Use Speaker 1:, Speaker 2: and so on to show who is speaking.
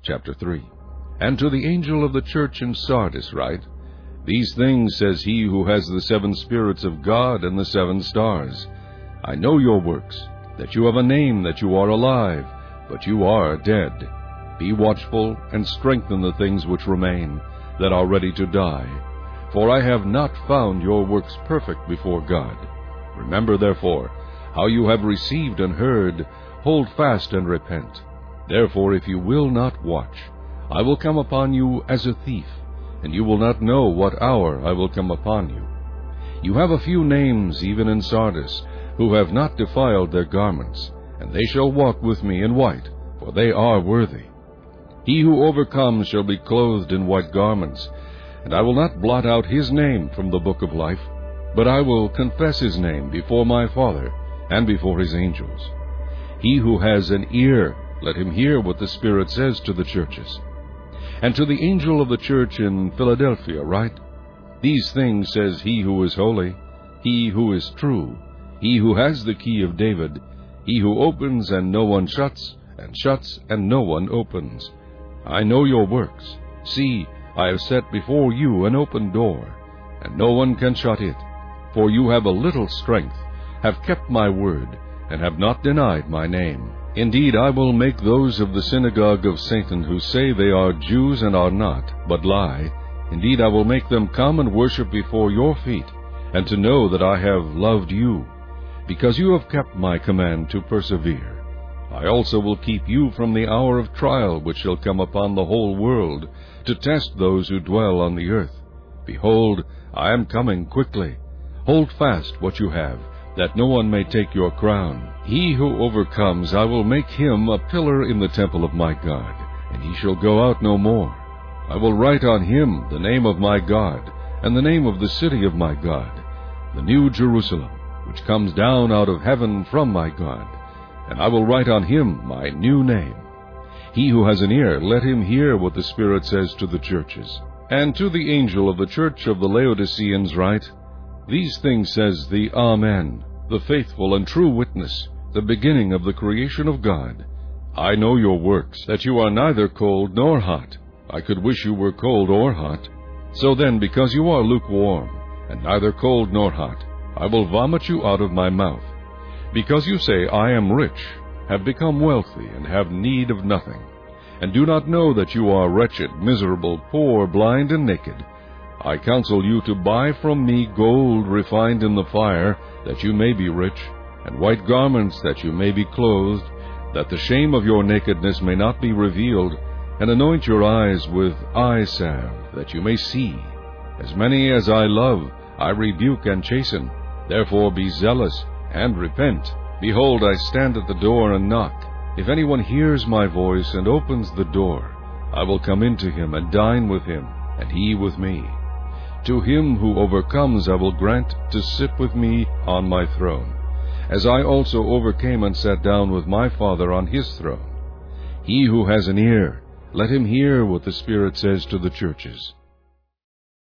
Speaker 1: Chapter 3. And to the angel of the church in Sardis write, These things says he who has the 7 spirits of God and the 7 stars. I know your works, that you have a name, that you are alive, but you are dead. Be watchful, and strengthen the things which remain, that are ready to die. For I have not found your works perfect before God. Remember, therefore, how you have received and heard, hold fast and repent. Therefore, if you will not watch, I will come upon you as a thief, and you will not know what hour I will come upon you. You have a few names even in Sardis, who have not defiled their garments, and they shall walk with me in white, for they are worthy. He who overcomes shall be clothed in white garments, and I will not blot out his name from the book of life, but I will confess his name before my Father and before his angels. He who has an ear, let him hear what the Spirit says to the churches. And to the angel of the church in Philadelphia write, These things says he who is holy, he who is true, he who has the key of David, he who opens and no one shuts, and shuts and no one opens. I know your works. See, I have set before you an open door, and no one can shut it. For you have a little strength, have kept my word, and have not denied my name. Indeed, I will make those of the synagogue of Satan who say they are Jews and are not, but lie. Indeed, I will make them come and worship before your feet, and to know that I have loved you, because you have kept my command to persevere. I also will keep you from the hour of trial which shall come upon the whole world, to test those who dwell on the earth. Behold, I am coming quickly. Hold fast what you have, that no one may take your crown. He who overcomes, I will make him a pillar in the temple of my God, and he shall go out no more. I will write on him the name of my God, and the name of the city of my God, the new Jerusalem, which comes down out of heaven from my God, and I will write on him my new name. He who has an ear, let him hear what the Spirit says to the churches. And to the angel of the church of the Laodiceans write, These things says the Amen, the faithful and true witness, the beginning of the creation of God. I know your works, that you are neither cold nor hot. I could wish you were cold or hot. So then, because you are lukewarm, and neither cold nor hot, I will vomit you out of my mouth. Because you say, I am rich, have become wealthy, and have need of nothing, and do not know that you are wretched, miserable, poor, blind, and naked, I counsel you to buy from me gold refined in the fire, that you may be rich, and white garments, that you may be clothed, that the shame of your nakedness may not be revealed, and anoint your eyes with eye salve, that you may see. As many as I love, I rebuke and chasten. Therefore be zealous, and repent. Behold, I stand at the door and knock. If anyone hears my voice and opens the door, I will come into him and dine with him, and he with me. To him who overcomes I will grant to sit with me on my throne, as I also overcame and sat down with my Father on his throne. He who has an ear, let him hear what the Spirit says to the churches.